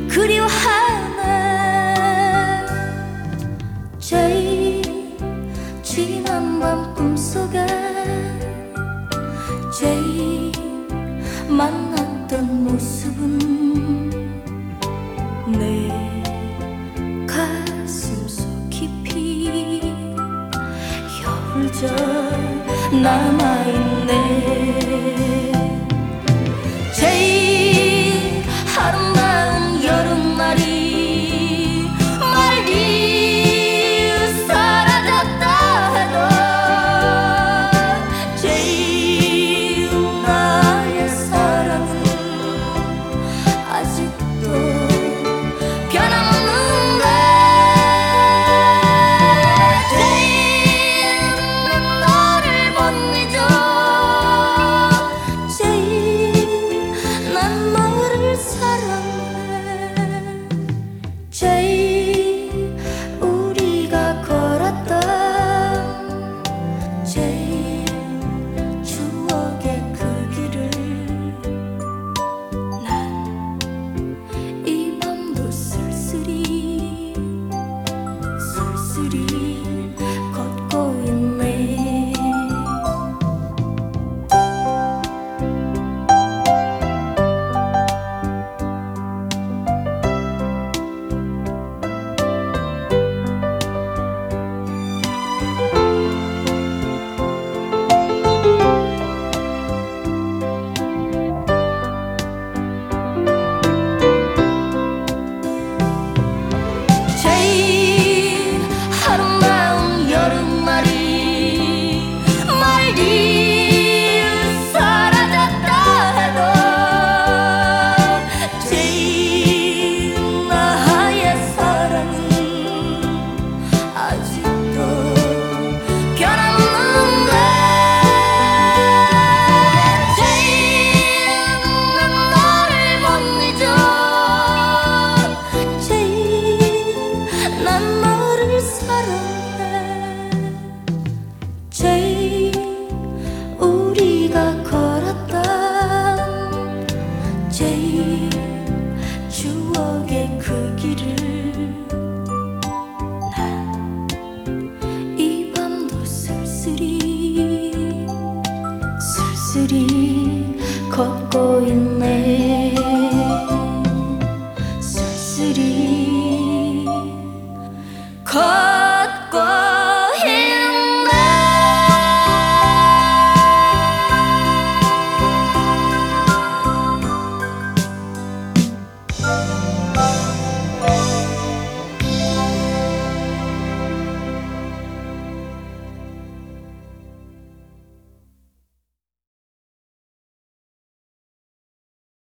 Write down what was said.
그리워하네. 제일 지난 밤 꿈속에 제일 만났던 모습은 내 가슴 속 깊이 겨울절 남아있네. 제일 아름다운 여름날이 멀리 사라졌다 해도 제일 나의 사랑은 아직도 변함없는데. 제일 너를 못 잊어. 제일 난 너를 사랑해. 제일 우리가 걸었던 제일 추억의 그 길을 난 이 밤도 쓸쓸히 걷고 있네. 제일 아름다운 여름날이 멀리 사라졌다 해도 제일 나의 사랑은 아직도 변함없는데. 제일 난 너를 못 잊어. 제일 난 너를 사랑해. 제일 우리가 걸었던 제일 추억의 그 길을 난 이 밤도 쓸쓸히 걷고 있네.